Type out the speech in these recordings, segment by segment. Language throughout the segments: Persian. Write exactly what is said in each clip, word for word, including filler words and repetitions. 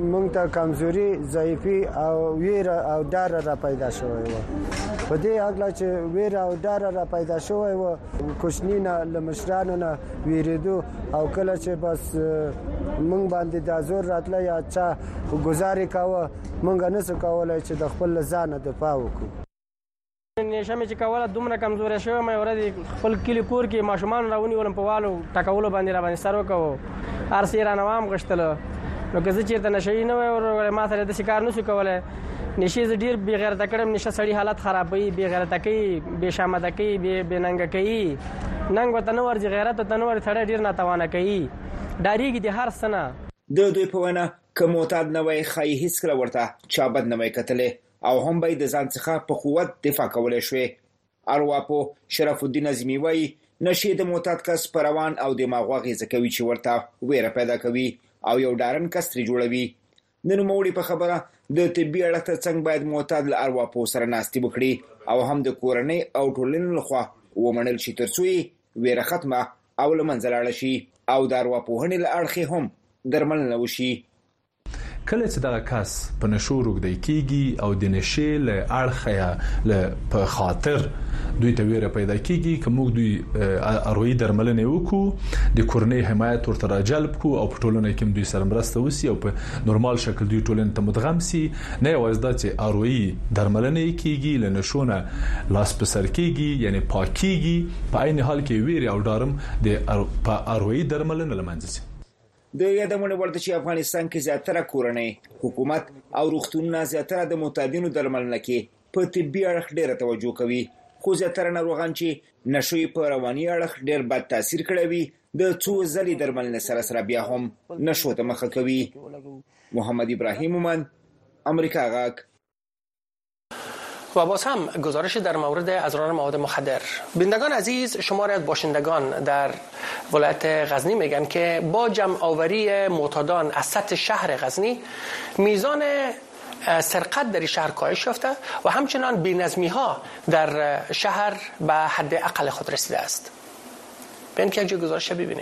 مونږ ته کمزوري ضعیفي او ویره او ډار را پیدا شوی و. په دې هکله چې ویره او ډار را پیدا شوی و، کوچني نه له مشرانو نه ویرېدو او کله چې بس مونږ باندې د زور راتله یا چا ګزارې کاوه، مونږ نسو کولی چې د خپل ځانه دفاع وکړو. نشه مې چې کوله دومره کمزوری شوی مې ورځې خپل کلي کور کې ماشومان راونیولم په والو ټکولو باندې را باندې سر وکړو، هر څه یې رانه وام غوښتله. نو که زه چېرته نشهیي نه وی ما سره داسې کار نشو کولی. نشې زه ډېر بې غیرته کړم. نشه سړي حالت خرابوي، بې غیرته کوي، بې شامته کوي، بې ننګه کوي. ننګ ورته نه ورځي، غیرت ورته نه ورځي، سړی ډېر ناتوانه کوي، ډارېږي د هر څه نه. د دوی په وینا که معتاد نه وای ښایي هېڅکله ورته چا بد نه وای کتلی او هم به د ځان څخه په قوت دفاع کولی شوې. ارواپوه شرف الدین عظیمي وایي نشې د معتاد کس په روان او دماغ اغېزه کوي چې ورته ویره پیدا کوي او یو ډارن کس ترې جوړوي. د نوموړي په خبره د طبي اړخ ترڅنګ باید معتاد له ارواپوه سره ناستې وکړي او هم د کورنۍ او ټولنې لخوا ومنل شي ترڅو یې ویره ختمه او له منځه لاړه شي او د ارواپوهنې له اړخې هم درملنه وشي. کله چې دغه کس په نشو روږدی کیږي او د نشې له اړخه له په خاطر دوی ته ویره پیدا کیږي که موږ دوی اروایي درملنه وکړو، د کورنۍ حمایت ورته راجلب کړو او په ټولنه کې دوی سره مرسته وسی او په نورمال شکل دوی ټولنه ته مدغم سي، نه یوازې دا چې اروایي درملنه کیږي له نشونه لاس په سر کیږي یعنی پاکيږي، په عین حال کې ویره او ډارم د په اروایي درملنه لمنځه سي. د یادمونه ورته چې افغانستان کې زیاتره کورنۍ، حکومت او روغتونونه زیاتره د معتادینو درملنه کې په طبي اړخ ډېره توجه کوي، خو زیاتره ناروغان چې نشوي په رواني اړخ ډېر بد تاثیر کړی وي د څو ځلې درملنې سره سره بیا هم نشو ته مخه کوي. محمد ابراهیم مومند، امریکا غاک. و باز هم گزارش در مورد اضرار مواد مخدر. بینندگان عزیز، شماری از باشندگان در ولایت غزنی میگن که با جمع آوری معتادان از سطح شهر غزنی میزان سرقت در شهر کاهش یافته و همچنان بی‌نظمی ها در شهر به حد اقل خود رسیده است. بیاین که یک گزارش ببینیم.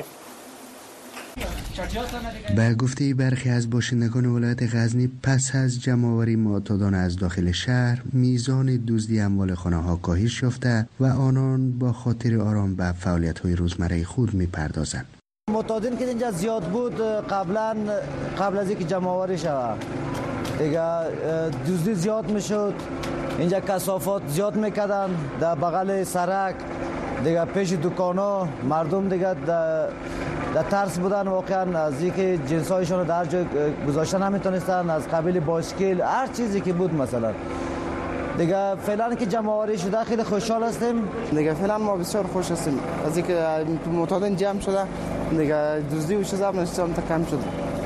به گفته برخی از باشندگان ولایت غزنی پس از جمع‌آوری معتادان از داخل شهر میزان دزدی اموال خانه‌ها کاهش یافته و آنان با خاطر آرام به فعالیت‌های روزمره خود می‌پردازند. معتادین که اینجا زیاد بود قبلا قبل از اینکه جمع‌آوری شود دیگه دزدی زیاد میشد، اینجا کثافات زیاد میکردن در بغل سرک دیگه، پیش دکانا مردم دیگه در در ترس بودن واقعا از اینکه جنسایشون رو در جای گذاشتن نمیتونستن، از قبیل بایسکل هر چیزی که بود مثلا. دیگه فعلا که جمع‌آوری شده خیلی خوشحال هستیم. دیگه فعلا ما بسیار خوش هستیم از اینکه معتادین جمع شده، دیگه دزدی و چیزا هم کم شده.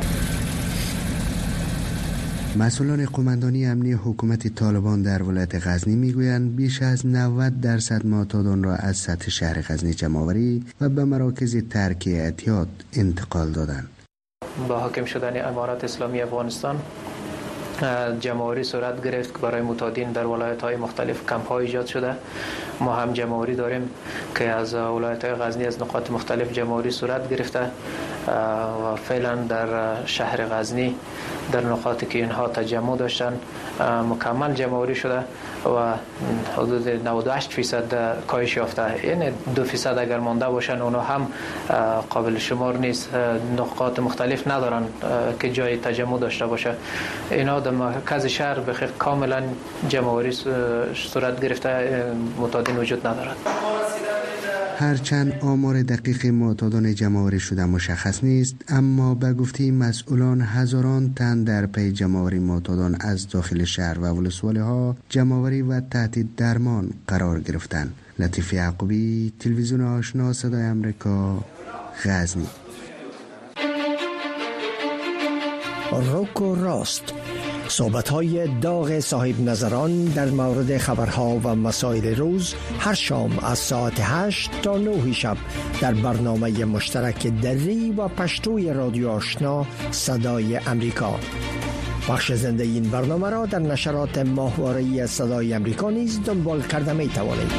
مسئولان قماندانی امنی حکومت طالبان در ولایت غزنی میگویند بیش از نود درصد معتادان را از سطح شهر غزنی جمع‌آوری و به مراکز ترک اعتیاد انتقال دادند. با حاکم شدن امارات اسلامی افغانستان جمع‌آوری صورت گرفت که برای معتادین در ولایت‌های مختلف کمپ‌های ایجاد شده. ما هم جمع‌آوری داریم که از ولایت‌های غزنی از نقاط مختلف جمع‌آوری صورت گرفته و فعلا در شهر غزنی در نقاطی که اینها تجمع داشتن مکمل جمع‌آوری شده و حدود نود و هشت درصد کاهش یافته. یعنی دو درصد اگر مانده باشن اونها هم قابل شمار نیست، نقاط مختلف ندارن که جای تجمع داشته باشه. اینا در مرکز شهر بخیر کاملا جمع‌آوری صورت گرفته، معتادین وجود ندارد. هرچند آمار دقیق معتادان جمع‌آوری شده مشخص نیست، اما به گفته مسئولان هزاران تن در پی جمع‌آوری معتادان از داخل شهر و ولسوالی‌ها جمع‌آوری و تحت درمان قرار گرفتند. لطیف یعقوبی، تلویزیون آشنا، صدای آمریکا، غزنی. روک و راست، صحبت‌های داغ صاحب نظران در مورد خبرها و مسائل روز هر شام از ساعت هشت تا نه شب در برنامه مشترک دری و پشتوی رادیو آشنا صدای امریکا. بخش زنده این برنامه را در نشرات ماهواره‌ای صدای امریکا نیز دنبال کرده می توانید.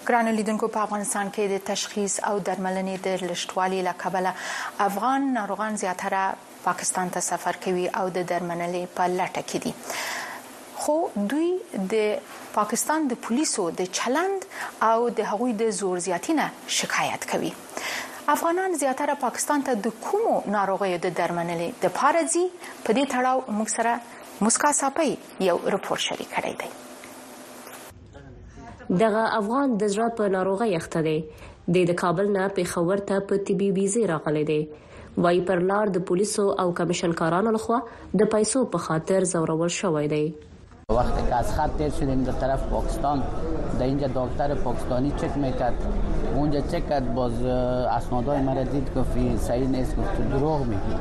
ګران لیدونکو په افغانستان کې د تشخیص او درملنې د لشتوالي له کبله افغان ناروغان زیاتره پاکستان ته سفر کوي او د درملنې په لټه کې دي، خو دوی د پاکستان د پولیسو د چلند او د هغوی د زور زیاتینه شکایت کوي. افغانان زیاتره پاکستان ته د کومو ناروغیو د درملنې د پاره ځي؟ په دې تړاو موږ سره مسکا صاحب یو رپورت شریک کړی دی. دغه افغان د زړه په ناروغي اخته دی. د کابل نه پېښور ته په طبي ویزه راغلی دی. وای پر لار د پولیسو او کمیشنکارانو لخوا د پیسو په خاطر زورول شوی دی. وقتی که از خط تیر شدیم در طرف پاکستان، در اینجا دکتر پاکستانی چک میکرد، اونجا چک کرد، باز اسنادهای مرا دید گفت صحیح نیست، گفت دروغ میگی،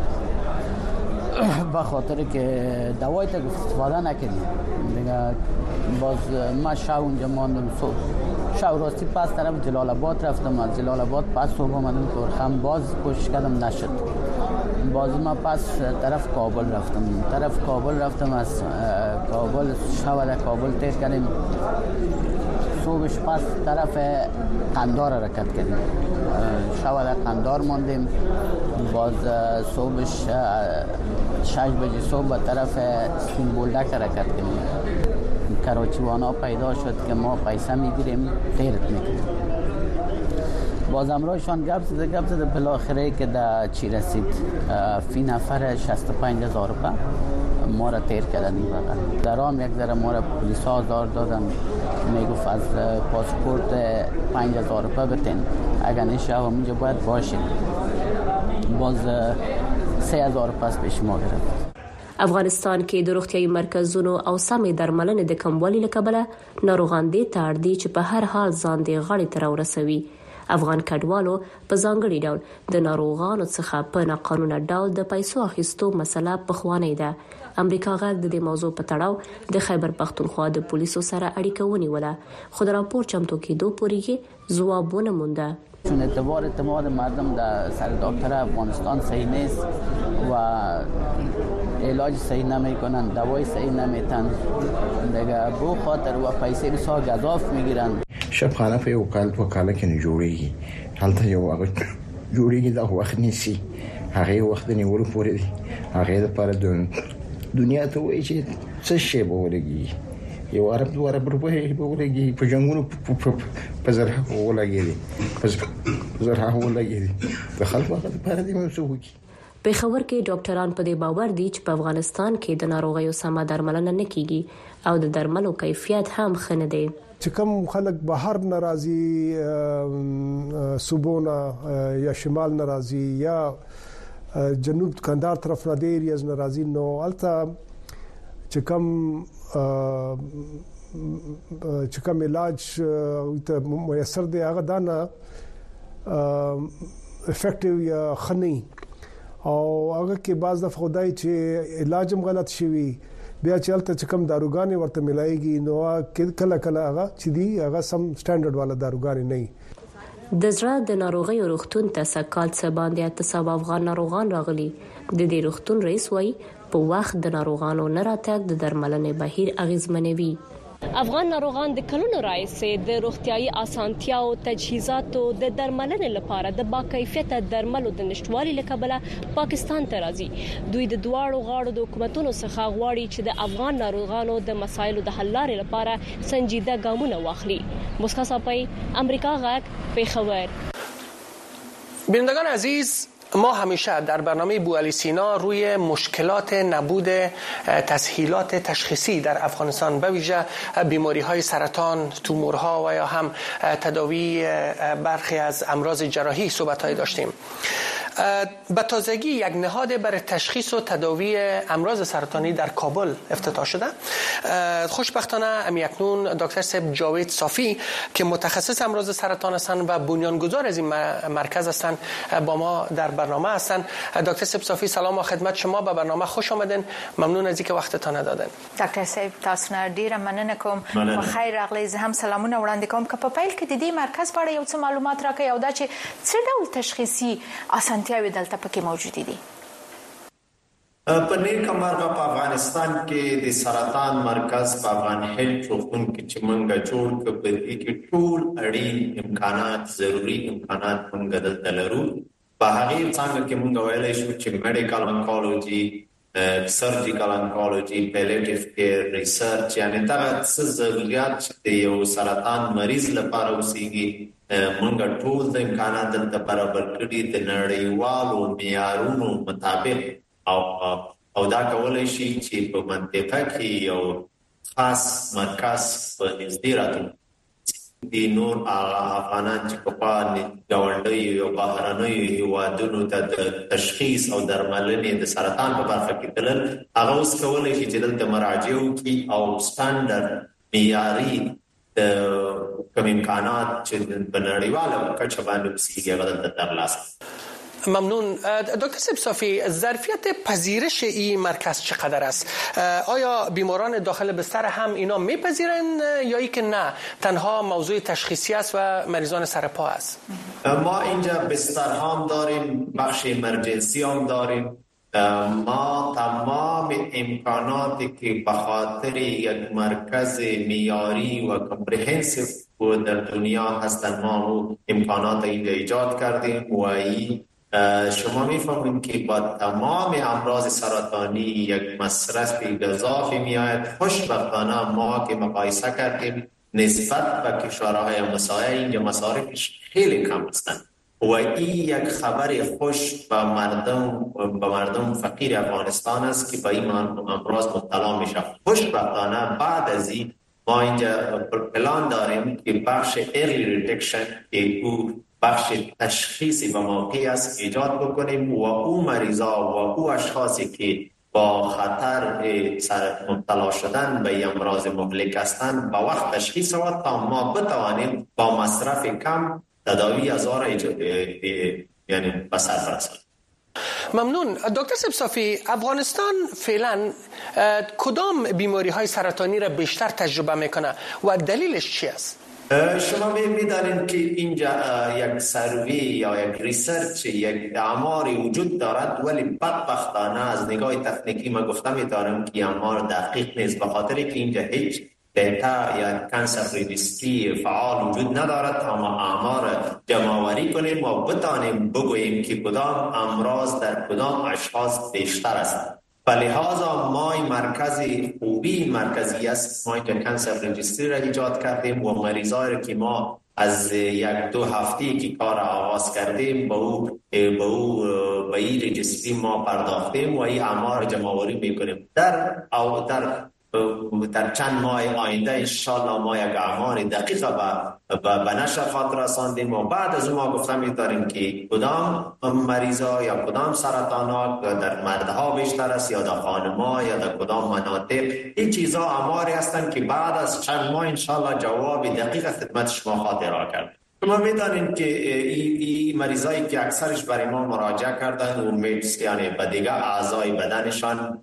به خاطر که دوای تا گفت استفاده نکردیم دیگه. باز ما شب اونجا ماندم، شب راستی پس طرف جلال آباد رفتم، از جلال آباد پس صبح آمدم تورخم، باز کوشش کردم نشد، باز ما پس طرف کابل رفتم، طرف کابل رفتم، از کابل شب در کابل تیر کردیم، صبحش پس طرف قندار حرکت کردیم، شب در قندار ماندیم، باز صبحش شش بجه صبح به طرف سپین بولدک حرکت کردیم. کراچیوانا پیدا شد که ما پیسه میگیریم غیرت میکنیم. باز امروزشان گپ زده گپ زده بالاخره که در چی رسید، فی نفر شصت و پنج هزار روپه ما را تیر کردن. این بغل درام یک ذره ما را پلیس ها آزار دادن، میگفت از پاسپورت پنج هزار روپه بتین، اگر نشه همونجا باید باشید. باز سه هزار روپه پیش ما گرفت. افغانستان کې د روغتیايي مرکزونو او سمې درملنې د کموالي له کبله ناروغان دې ته اړ دي چې په هر حال ځان دې غاړې ته راورسوي. افغان کډوالو په ځانګړي ډول د ناروغانو څخه په ناقانونه ډول د پیسو اخیستو مسله پخوانۍ ده. امریکا غږ د دې موضوع په تړاو د خیبر پختونخوا د پولیسو سره اړیکه ونیوله، خو د راپور چمتو کېدو پورې ځواب ونه مونده. چون اعتبار اعتماد مردم در سر دکتر افغانستان صحیح نیست و علاج صحیح نمیکنن، دوای صحیح نمیتن دیگه، بو خاطر و پیسې بسا گزاف میگیرن. شبخانه په وکالت وکاله کې نه جوړیږي، هلته یو هغه جوړیږي دا وخت نیسي، هغه وخت نیول پورې دی، هغه د پر دنیا ته وایي چې څه شی به ولګي، یو عرب دوه عرب روپۍ به ولګي، په جنگونو په زرها ولګي، په زرها ولګي، د خلکو هغه لپاره دی مو څه وکړي. پېښور کې ډاکټران په دې باور دي چې په افغانستان کې د ناروغیو سمه درملنه نه کیږي او د درملو کیفیت هم ښه نه دی. چې کوم خلک بهر ناراضي، صوبونه یا شمال ناراضي یا جنوب کندهار طرف نه دی ریاض ناراضي، نو البته چې کوم چې کوم علاج ته میسر دی هغه دا نه افیکټیو یا خني، او هغه کې بعض د خدای چې علاج هم غلط شوی، بیا چې الته چې کوم داروګانې ورته ملایږي، نو کله کله هغه چې دی هغه سم سټانډرډ والا داروګانې نه. د زړه د ناروغیو روغتون ته سکال څه باندې اته سوه افغان ناروغان راغلي. د دې روغتون رئیس وایي په وخت د ناروغانو نه راتګ د درملنې بهیر اغیزمنوي. افغان ناروغان د کلونو راځي د روغتيایي اسانتیا او تجهیزاتو د درملنې لپاره د با کیفیت درملو د نشټوالي لکبله پاکستان ته راځي. دوی د دواړو غاړو د حکومتونو څخه غواړي چې د افغان ناروغانو د مسایلو د حل لارې لپاره سنجیده ګامونه واخلي. مسکا صاحب، امریکا غږ، پېښور. بینندگان عزیز، ما همیشه در برنامه بوعلی سینا روی مشکلات نبود تسهیلات تشخیصی در افغانستان به ویژه بیماری‌های سرطان، تومورها و یا هم تداوی برخی از امراض جراحی صحبت‌های داشتیم. به تازگی یک نهاد برای تشخیص و تداوی امراض سرطانی در کابل افتتاح شده. خوشبختانه امیکنون دکتر سب جاوید صافی که متخصص امراض سرطان هستند و بنیانگذار از این مرکز هستند با ما در برنامه هستند. دکتر سب صافی، سلام و خدمت شما، به برنامه خوش آمدین. ممنون از اینکه وقتتان دادن. دکتر صاحب، تاسو نه ډیره مننه کوم. خیر راغلی. زه هم سلامونه وړاندې کوم. که په پیل کې د دې مرکز په اړه یو څه معلومات راکړئ او دا چې څه ډول تشخیصي اسانتیاوې دلته پکې موجودې دي؟ په نیک مرغه په افغانستان کې د سرطان مرکز په افغان هیلث روغتون کې چې موږ جوړ کړ په دې کې ټول اړین امکانات ضروری امکانات موږ دلته لرو. په هغه څنګه کې موږ ویلای شو چې میډیکل انکولوژي، سرجیکل انکولوژي، پیلیټیو کیر، ریسرچ، یعنی دا څه ضرورت چې یو سرطان مریض لپاره اوسېږي موږ ټول د امکانات دلته برابر کړي د نړیوالو معیارونو مطابق او او دا کولای شي چې په منطقه کې یو خاص مرکز په نږدې راځي د نور افغانان چې په پاره ګاونډي او بهرنیو هیوادونو ته د تشخیص او درملنې د سرطان په برخه کې تلل، هغه اوس کولای شي چې دلته مراجعه وکړي او سټانډرډ معیاري د کوم امکانات چې په نړیواله کچه باندې وسیږي هغه دلته ترلاسه. ممنون. دکتر سبصافی، ظرفیت پذیرش این مرکز چقدر است؟ آیا بیماران داخل بستر هم اینا میپذیرند یا ای که نه تنها موضوع تشخیصی است و مریضان سرپا است؟ ما اینجا بستر هم داریم، بخش امرجنسی هم داریم. ما تمام امکاناتی که به خاطر یک مرکز معیاری و کامپریهنسیو و در دنیا هستند ما امکانات اینجا ایجاد کردیم و ای شما میفهمید که با تمام امراض سرطانی یک مصرف گزافی میآید. خوشبختانه ما که مقایسه کردیم نسبت به کشورهای همسایه اینجا مصارفش خیلی کم هستند و این یک خبر خوش به مردم به مردم فقیر افغانستان است که به این امراض مبتلا میشه. خوشبختانه بعد از این ما اینجا پلان داریم که بخش ارلی ریدکشن که او بخش تشخیصی به موقع است ایجاد بکنیم و او مریضا و او اشخاصی که با خطر مبتلا شدن به امراض مهلک هستند با وقت تشخیص شود تا ما بتوانیم با مصرف کم تداوی از آن یعنی به سر برسانیم. ممنون. دکتر سبصافی، افغانستان فعلا کدام بیماری های سرطانی را بیشتر تجربه میکنه و دلیلش چی است؟ شما می‌دانید که اینجا یک سروی یا یک ریسرچ یک آماری وجود دارد ولی بدبختانه از نگاه تکنیکی ما گفته می‌دارم که آمار دقیق نیست به خاطر که اینجا هیچ دیتا یا کانسر رجیستری فعال وجود ندارد تا ما آمار جمع‌آوری کنیم و بتانیم بگوییم که کدام امراض در کدام اشخاص بیشتر است. لہذا ما این مرکزی خوبی مرکزی است. ما اینجا کانسر رجیستری را ایجاد کردیم و مریضایی را که ما از یک دو هفته که کار آغاز کردیم به او به او به این رجیستری ما پرداختیم و این اعمار جمع‌آوری میکنیم. در او در در چند ماه آینده انشالله ما یک اعمار دقیق به به نشر خاطر رساندیم و بعد از اون ما گفتم می‌داریم که کدام مریضا یا کدام سرطانات در مردها بیشتر است یا در خانم‌ها یا در کدام مناطق. این چیزا اعماری هستند که بعد از چند ماه انشالله جواب دقیق خدمت شما خاطر کرد. شما می‌دانید که این ای مریضایی که اکثرش برای ما مراجعه کردن و میتس یعنی به دیگه اعضای بدنشان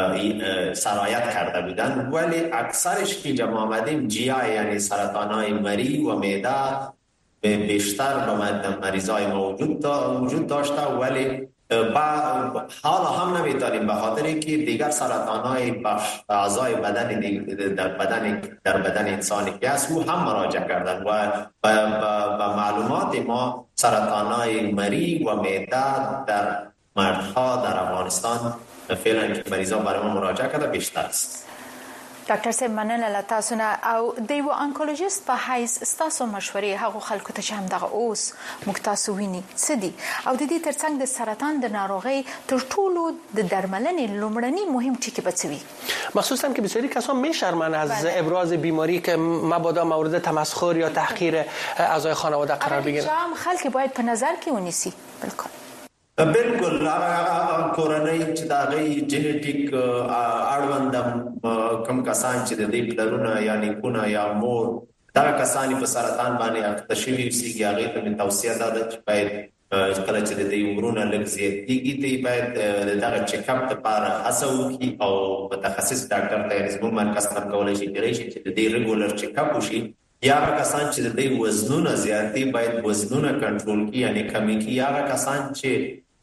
سرایت کرده بودن ولی اکثرش که جمع آمدیم جی آی یعنی سرطانای مری و معده بیشتر به مریضای ما وجود وجود داشته ولی حالا هم نمیتونیم به خاطر که دیگر سرطانای بخش اعضای بدن در بدن در بدن انسانی که است او هم مراجعه کردن و به معلومات ما سرطانای مری و معده در مردها در افغانستان فعلا که مریضا برای ما مراجعه کرده بیشتر است. ډاکټر صاحب مننه له تاسو نه او د یو انکولوژیست په حیث ستاسو مشورې هغو خلکو ته چې همدغه اوس موږ تاسو ویني څه دي او د دې ترڅنګ د سرطان د ناروغۍ تر ټولو د درملنې لومړني مهم ټکي به څه وي؟ مخصوصا که بسیاری کسان میشرمن از ابراز بیماری که مبادا مورد تمسخر یا تحقیر اعضای خانواده قرار بگیرن. عام خلک باید په نظر کې ونیسي. بالکل بالکل هغه کورنۍ چې دا غي جنټیک اړوندم کوم کسان چې د دې پلرونه یا نیکونه یا مور دا کسان په سرطان باندې اخته شوي سیږي هغه ته توصیه ده چې باید کله چې د دې عمرونه لږ زیاتېږي دی باید دغه چیک اپ لپاره هڅه وکړي او متخصص ډاکټر ته زموږ مرکز ته کولای شي چې د دې ریګولر چیک اپ وشي. یا کسان چې د دې وزنونه زیاتې باید وزنونه کنټرول کړي یعنی کمی کړي. یا کسان چې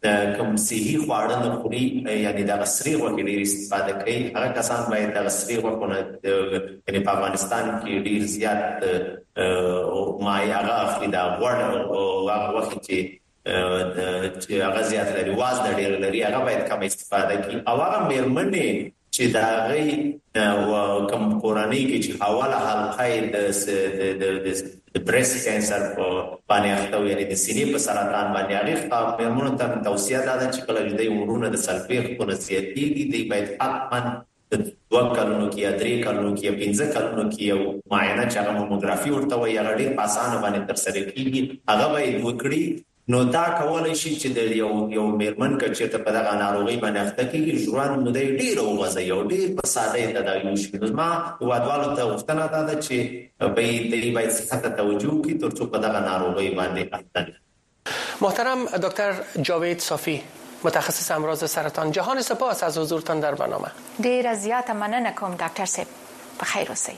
کوم صحي خواړه نه خوري یعنی د غسري غوښې ډېر استفاده کوي هغه کسان باید د غسري غوښونه یعنی په افغانستان کې ډېر زیات مای هغه اخلي دا غوړ او هغه وخت چې چې هغه زیات لري وازن ډېر لري هغه باید کم استفاده کوي او هغه مېرمنې چې دا غي کوم قرآني کې چې حواله حلقه د د بريست کینسر په باندې اخته یعنی د سینې په سرطان باندې اړیخ مېرمنو ته توصیه ده چې کله د عمرونه د سلفیخ په نسیتېږي دی باید حتما د دوه کلونو کې یا درې کلونو کې یا پنځه کلونو کې یو معاینه چې هغه ماموګرافي ورته وایي هغه ډېر په اسانه باندې ترسره کیږي هغه باید وکړي نو دا کولای شي چې د یو یو مېرمن کچې ته په دغه ناروغي باندې اخته کیږي ژوند نو دی ډېر وغځي یو ډېر په ساده تداوی شي نو ما وادوالو ته وختنه ده چې به دې باید څه توجه کوي ترڅو په دغه ناروغي باندې اخته محترم دکتر جاوید صافی متخصص امراض سرطان جهان سپاس از حضورتان در برنامه ډېر زیات مننه کوم ډاکټر صاحب په خیر اوسئ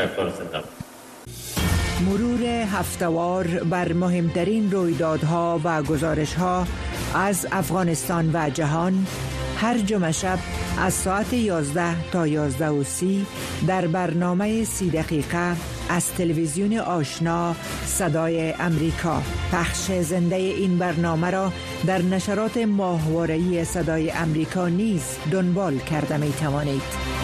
مرور هفته‌وار بر مهمترین رویدادها و گزارش‌ها از افغانستان و جهان هر جمعه شب از ساعت یازده تا یازده و سی در برنامه سی دقیقه از تلویزیون آشنا صدای امریکا. پخش زنده این برنامه را در نشرات ماهواره‌ای صدای امریکا نیز دنبال کرده می توانید.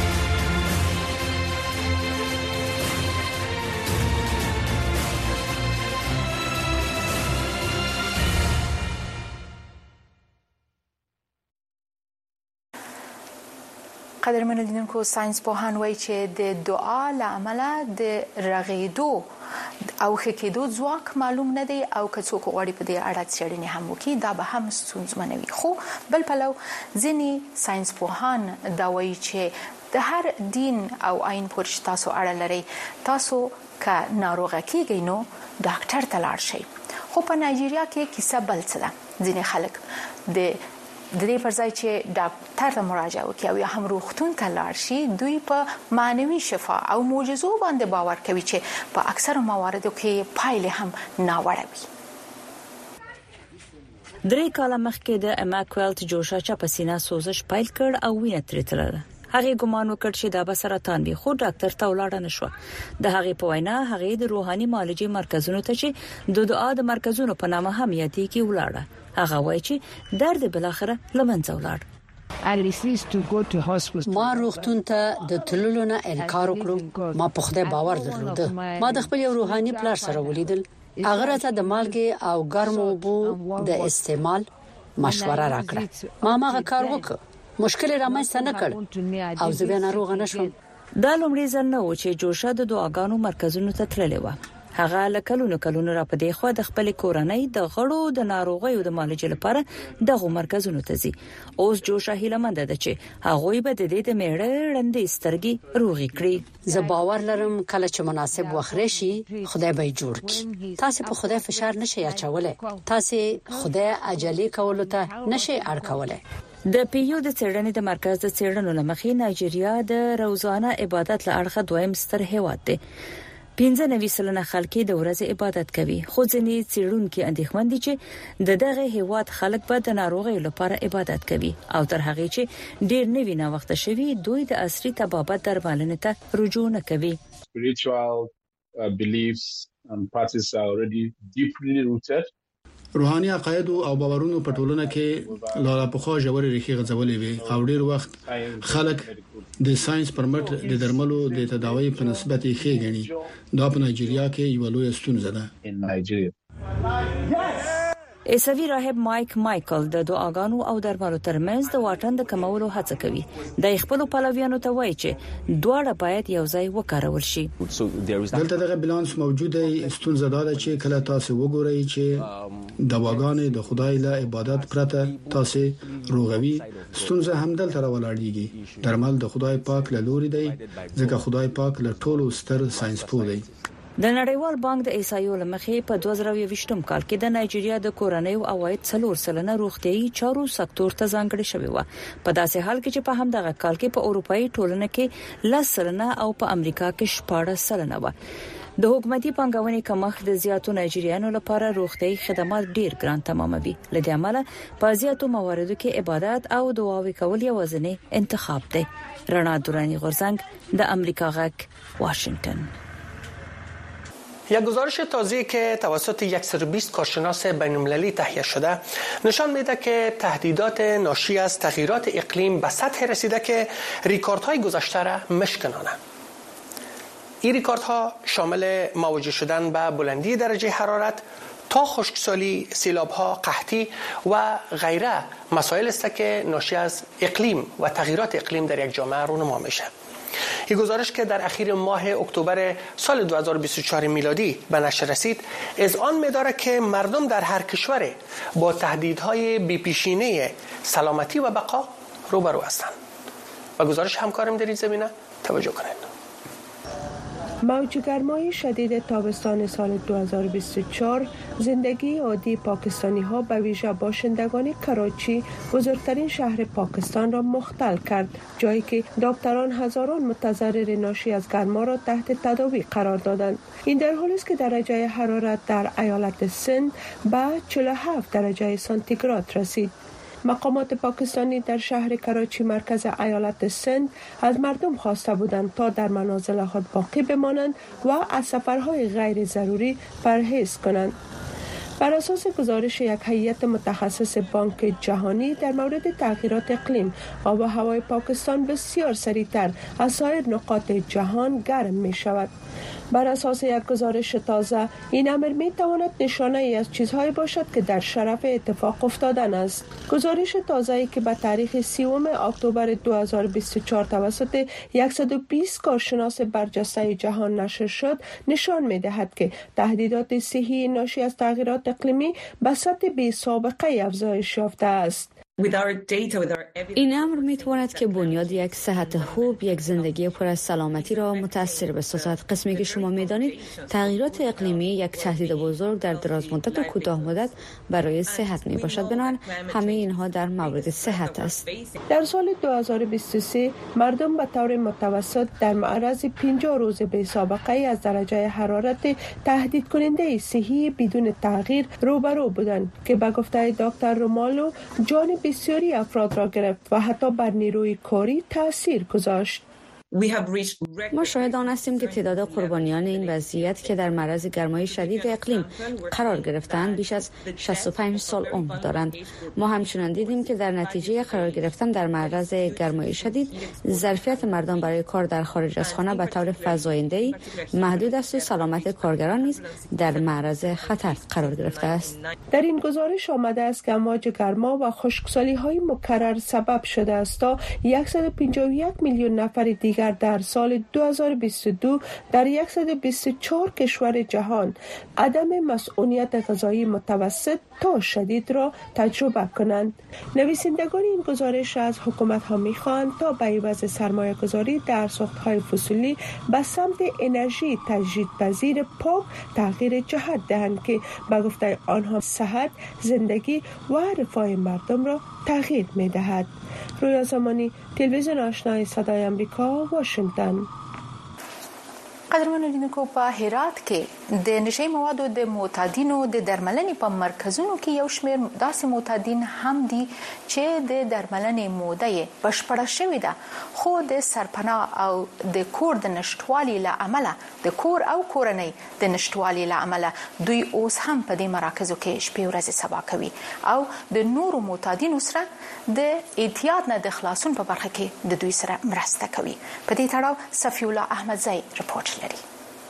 قدرمن لیدونکو ساينس پوهان وایي چې د دعا لامل د رغېدو او خکېدو ځواک معلوم نه دی او که څوک غواړي په دې اړه څېړنې هم وکړي دا به هم ستونزمنوي خو بل پلو ځینې ساينس پوهان دا وایي چې د هر دین او آیین پورې تاسو اړه لري تاسو که ناروغه کیږئ نو ډاکټر ته لاړ شئ خو په نایجیریا کې کیسه بل څه ده ځینې خلک د د دې پر ځای چې ډاکټر ته مراجعه وکړي او یا هم روغتون ته لاړ شي دوی په معنوي شفا او معجزو باندې باور کوي چې په اکثر مواردو کې پایلې هم ناوړه وي. درې کاله مخکې د اماکویلت جوشا چا په سینه سوزش پیل کړ او وینه ترې تلله. هغه ګمان وکړ چې دا به سرطان وي خو ډاکټر ته ولاړ نه شو. د هغه په وینا هغه د روحاني معالجې مرکزونو ته چې د دعا د مرکزونو په نامه هم یادې کې ولاړه. هغه وایي چې درد بل اخره لمنځه ولاړ. ما روغتون ته د تللو نه انکار وکړ. ما په خدای باور درلود. ما د خپل روحاني پلار سره ولیدل. هغه راته د مالګې او ګرمو اوبو د استعمال مشوره راکړه. ما ما کار وکړ. مشکل رامنځته نه کړ او زه به ناروغ نه شوم. دا لومړی ځل نه و چې جوشا د دعاګانو مرکزونو ته تللی و. هغه لکلونو کلونو را پدې خو د خپل کورنۍ د غړو د ناروغیو د معالجې لپاره دغه مرکزونو ته ځي. اوس جوشا هیلمند ده چې هغه به د دې د میړه رندې سترګې روغې کړي. زه باور لرم کله چې مناسب وخت راشي خدای به جوړ کړي. تاسو په خدای فشار نشئ اچولای. تاسو خدای عجلې کولو ته نشئ اړ کولای. د پیو د څېړنې د مرکز د څېړنو لمخې نایجیریا د روزانه عبادت لپاره دویم ستر هیواد دی. پنځه نوي سلنه خلک د ورځې عبادت کوي خو ځینې څېړونکو اندېښمن دي چې د دغه هیواد خلک به د ناروغیو لپاره عبادت کوي او تر هغه چې ډېر نوي نه وخت شوي دوی د عصري طبابت درملنې ته رجوع نه کوي. Spiritual uh, beliefs and practices are already deeply rooted. روحاني عقاید او باورونو په ټولنه کې لاله پخوا ژورې ریښې غځولې وي او ډېر وخت خلک د ساينس پر مټ د درملو د تداوی په نسبت یې ښه ګڼي. دا په نایجیریا کې یو لوی ستونزه ده. عیسوي راهب مایک مایکل د دعاګانو او درملو ترمنځ د واټن د کمولو هڅه کوي. د خپل پلویانو ته وایي چې دواړه باید یو ځای وکارول شي. دلته دغه بالانس موجود دی. ستونزه دا ده چې کله تاسو وګورئ چې دواګانې د خدای له عبادت پرته تاسو روغوي ستونزه هم دلته راولاړېږي. درمل د خدای پاک له لوري دی ځکه خدای پاک له ټولو ستر ساينس پوه دی. د نړیوال بانک د ایسایو لمخې په دوه زره یوویشتم کال کې د نایجیریا د کورنیو عواید څلور سلنه روغتيایي چارو سکتور ته ځانګړي شوی و. په داسې حال کې چې په همدغه کال کې په اروپאי ټولنه کې لس سلنه او په امریکا کې شپږ سلنه و. د حکومتي پنګونې کمښت د زیاتو نایجریانو لپاره روغتيایي خدمات ډیر ګران تماموي. لدې عمله په زیاتو مواردو کې عبادت او دعاوې کول یوازینی انتخاب دی. رڼا دورانی غورزنگ د امریکا غک واشنگتن. یک گزارش تازه‌ای که توسط صد و بیست کارشناس بین‌المللی تهیه شده نشان میده که تهدیدات ناشی از تغییرات اقلیم به سطح رسیده که ریکوردهای گذشته را میشکنانه. این ریکوردها شامل مواجه شدن با بلندی درجه حرارت تا خشکسالی، سیلاب‌ها، قحطی و غیره مسائل است که ناشی از اقلیم و تغییرات اقلیم در یک جامعه رونما میشه. این گزارش که در اخیر ماه اکتبر سال دو هزار و بیست و چهار میلادی به نشر رسید از آن می‌داره که مردم در هر کشور با تهدیدهای بی‌پیشینه سلامتی و بقا روبرو هستند. و گزارش همکارم در این زمینه توجه کنید. موج گرمای شدید تابستان سال دو هزار و بیست و چهار زندگی عادی پاکستانی ها به ویژه باشندگان کراچی بزرگترین شهر پاکستان را مختل کرد، جایی که دکتران هزاران متضرر ناشی از گرما را تحت تداوی قرار دادند. این در حالی است که درجه حرارت در ایالت سند به چهل و هفت درجه سانتیگراد رسید. مقامات پاکستانی در شهر کراچی مرکز ایالت سند از مردم خواسته بودند تا در منازل خود باقی بمانند و از سفرهای غیر ضروری پرهیز کنند. بر اساس گزارش یک هیئت متخصص بانک جهانی در مورد تغییرات اقلیم، آب و هوای پاکستان بسیار سریعتر از سایر نقاط جهان گرم می شود. بر اساس یک گزارش تازه این امر می تواند نشانه ای از چیزهایی باشد که در شرف اتفاق افتادن است. گزارش تازه‌ای که به تاریخ سیوم اکتبر دو هزار و بیست و چهار توسط صد و بیست کارشناس برجسته جهان نشر شد نشان می دهد که تهدیدات صحی ناشی از تغییرات اقلیمی به سطح بی سابقه افزایش یافته است. این امر میتواند که بنیاد یک صحت خوب، یک زندگی پر از سلامتی را متاثر بسازد. قسمی که شما میدانید تغییرات اقلیمی یک تهدید بزرگ در دراز مدت و کوتاه مدت برای صحت می باشد. بنابراین همه اینها در مورد صحت است. در سال دو هزار و بیست و سه مردم به طور متوسط در معرض پنجاه روز بی سابقه از درجه حرارت تهدید کننده صحی بدون تغییر روبرو بودند که به گفته دکتر رومالو جان بسیاری افراد را گرفت و حتی بر نیروی کاری تأثیر گذاشت. ما شاهد آن هستیم که تعداد قربانیان این وضعیت که در معرض گرمای شدید اقلیم قرار گرفتند بیش از شصت و پنج سال عمر دارند. ما همچنین دیدیم که در نتیجه قرار گرفتن در معرض گرمای شدید ظرفیت مردم برای کار در خارج از خانه به طور فزاینده‌ای محدود است و سلامت کارگران نیز در معرض خطر قرار گرفته است. در این گزارش آمده است که امواج گرما و خشکسالی‌های مکرر سبب شده است تا صد و پنجاه و یک میلیون نفر دیگر در سال دو هزار و بیست و دو در صد و بیست و چهار کشور جهان عدم مسئولیت غذایی متوسط تا شدید را تجربه کنند. نویسندگان این گزارش از حکومت ها می خواهند تا به عوض سرمایه گذاری در ساخت‌های فسیلی به سمت انرژی تجدیدپذیر پاک تغییر جهت دهند که به گفته آنها صحت، زندگی و رفاه مردم را تغییر می دهد. رویا زمانی، تلویزیون آشنای صدای امریکا، واشنگتن. قدرمنو لیدونکو، په هرات کې د نشئی موادو د معتادینو د درملنې په مرکزونو کې یو شمېر داسې معتادین هم دي چې د درملنې موده یې بشپړه شوې ده، خو د سرپناه او د کور د نشټوالي له امله د کور او کورنۍ د نشټوالي له امله دوی اوس هم په دې مراکزو کې شپې ورځې سبا کوي او د نورو معتادینو سره د اعتیاد نه د خلاصون په برخه کې د دوی سره مرسته کوي. په دې تړاو صفی الله احمدزی رپورټ لري.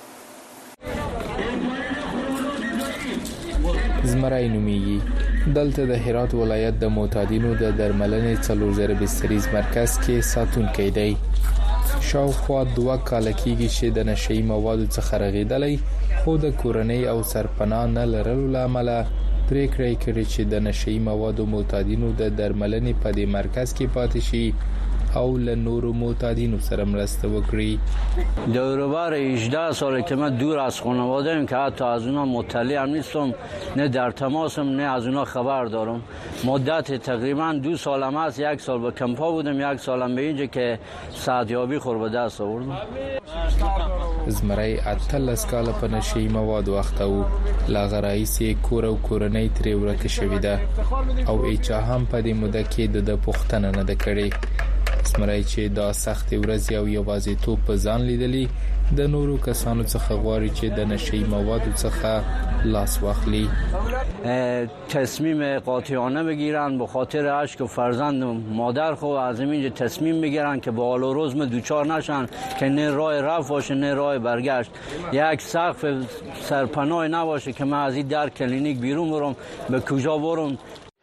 زمرای نومیږي. دلته د هرات ولایت د معتادینو د درملنې څلور زره بستریز مرکز کې ساتونکی دی. شاوخوا دوه کال کېږي چې د نشئی موادو څخه رغېدلی، خو د کورنۍ او سرپناه نه لرلو له امله پریکړه کړې چې د نشئی موادو معتادینو د درملنې په دې مرکز کې پاتې شي او له نورو معتادینو سره مرسته وکړي. دوروبر هجده ساله که من دور از خانواده‌ام که حتی از اونا مطلع هم نیستم، نه در تماسم، نه از اونا خبر دارم. مدت تقریبا دو سالم است، یک سال به کمپا بودم، یک سالم به اینجا که سعدیابی خور به دست آوردم. زمری اتلس کاله په نشي مواد وخت او لا غرایسي کور او کورنۍ ترې ورکه شوې ده او ایچا هم په دې موده کې د پښتنه نه د کړي. زمری چې دا سخت ورځ او یوازې تو په ځان لیدلی د نورو کسانو څخه غواړي چې د نشي موادو څخه لاس واخلي. تصمیم قاطعانه بگیرن به خاطر عشق و فرزند مادر خو از اینجا تصمیم بگیرن که به حال و روز دوچار نشن که نه راه رفت باشه نه راه برگشت، یک سقف سرپناه نباشه که من از این در کلینیک بیرون برم به کجا برم.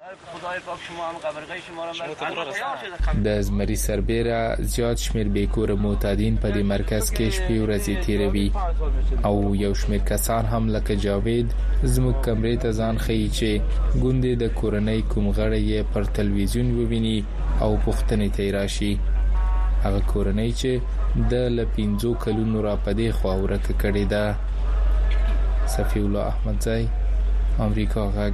د زمری سربیره زیات شمیر بیکور معتادین په دې مرکز کې شپې ورځې تیروي او یو شمیر کسان هم لکه جاوید زموږ کمرې ته ځان ښیي چې ګوندې د کورنۍ کوم غړی یې پر تلویزیون وویني او پوښتنې ته یې راشي. هغه کورنۍ چې د له پنځو کلونو را په دې خوا ورکه کړې ده. صفی الله احمدزی، آمریکا غږ.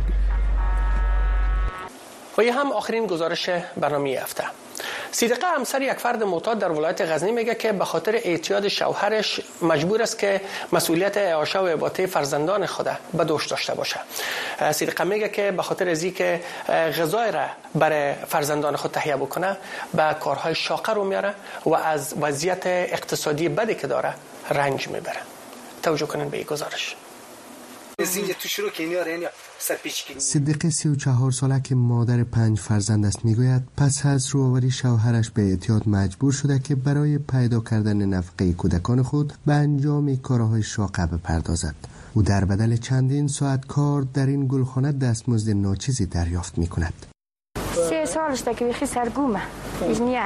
و یه هم آخرین گزارش برنامه هفته. صدیقه همسر یک فرد معتاد در ولایت غزنی میگه که به خاطر اعتیاد شوهرش مجبور است که مسئولیت اعاشه و اباطه فرزندان خود به دوش داشته باشه. صدیقه میگه که به خاطر از اینکه غذای را برای فرزندان خود تهیه بکنه به کارهای شاقه رو میاره و از وضعیت اقتصادی بدی که داره رنج میبره. توجه کنین به این گزارش. صدیقه سی و چهار ساله که مادر پنج فرزند است میگوید پس از روآوری شوهرش به اعتیاد مجبور شده که برای پیدا کردن نفقه کودکان خود به انجام کارهای شاقه بپردازد. او در بدل چندین ساعت کار در این گلخانه دستمزد ناچیزی دریافت میکند. سه سالش که بیخی سرگومه ایزنیه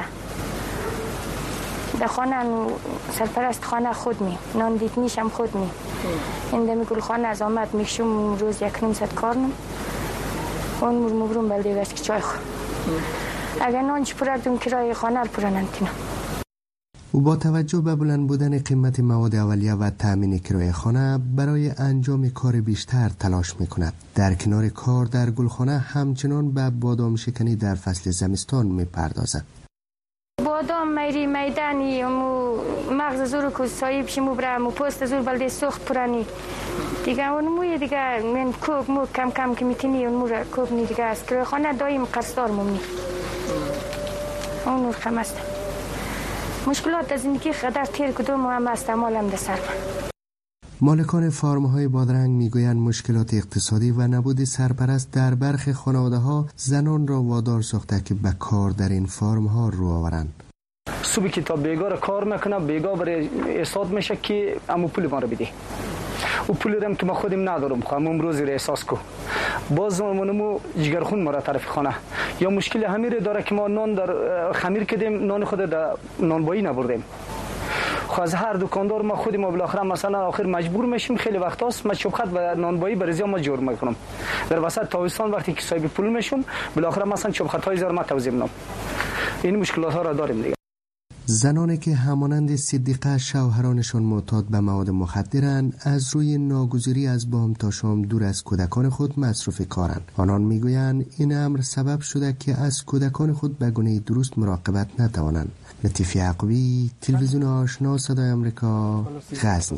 در خانه سرپرست خانه خود می نان دیتنیش هم خود می این دمی گلخانه از آمد میکشم روز یک نیم ست کارنم اون مور مبرون بلده بست که چای خور اگر نانچ پردم کرای خانه رو پرننتینم. او با توجه به بلند بودن قیمت مواد اولیه و تأمین کرایه خانه برای انجام کار بیشتر تلاش میکند. در کنار کار در گلخانه همچنان به بادام شکنی در فصل زمستان میپردازد. بادام میری میدانی مو مغز زور کو صاحب شمو برا مو پوست زور بلده سوخت پرانی دیگه اون مو دیگه من کوک مو کم کم که میتونی اون مو را کوک نی دیگه است که خانه دایم قصدار مومی اون نور کم است. مشکلات از زندگی خدر تیر کدوم هم است مالم ده سر. مالکان فارم‌های بادرنگ میگویند مشکلات اقتصادی و نبود سرپرست در برخی خانواده‌ها زنان را وادار ساخته که به کار در این فارم‌ها رو آورند. صبح که تا بیگار کار میکنه بیگار برای احساس میشه که امو پول ما رو بدی و پول رم که ما خودم ندارم خواهم امروزی رو احساس کو باز منمو جگرخون ما را طرف خانه یا مشکل همین داره که ما نان در خمیر کردیم نان خود در نانبایی نبردیم خو از هر دکاندار ما خودی ما بالاخره مثلا آخر مجبور میشیم خیلی وقت هست ما چوبخط و نانبایی برزی ما جور میکنم در وسط تابستان وقتی که صاحب پول میشم بالاخره مثلا چوبخط های زار ما توزیع میکنم. این مشکلات ها را داریم دیگه. زنانی که همانند صدیقه شوهرانشان معتاد به مواد مخدرند از روی ناگزیری از بام تا شام دور از کودکان خود مصروف کارند. آنان میگویند این امر سبب شده که از کودکان خود به گونه درست مراقبت نتوانند. لطیف یعقوبی، تلویزیون آشنا، صدای آمریکا، غزنی.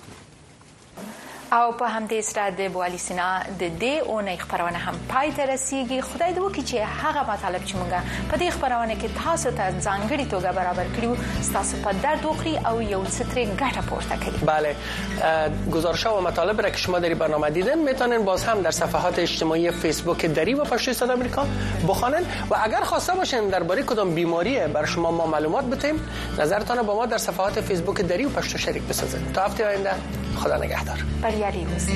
او په همدې سره د بوالی سینا د دې اونۍ خبرونه هم پای ته رسیږي. خدای دې وکړي چې هغه مطالب چې موږ په دې خبرونه کې تاسو ته ځانګړي توګه برابر کړیو تاسو په درد وکړي او یو څه ترې ګټه پورته کړئ. بله، گزارش‌ها و مطالب را که شما در برنامه دیدن میتونن باز هم در صفحات اجتماعی فیسبوک دری و پشتوی صدای آمریکا بخوانن و اگر خواسته باشین درباره کدام بیماری برای شما ما معلومات بدیم نظرتان با ما در صفحات فیسبوک دری و پشتو شریک بسازید. تا هفته آینده خدا نگهدار. بریاری روز.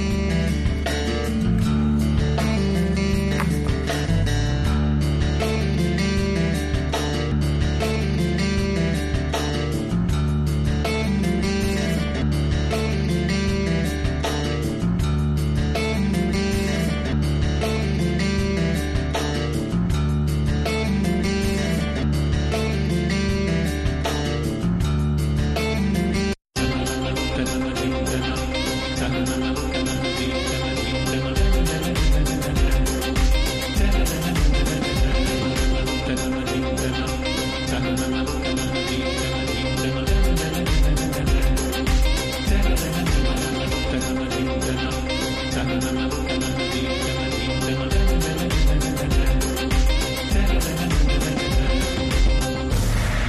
Thank you.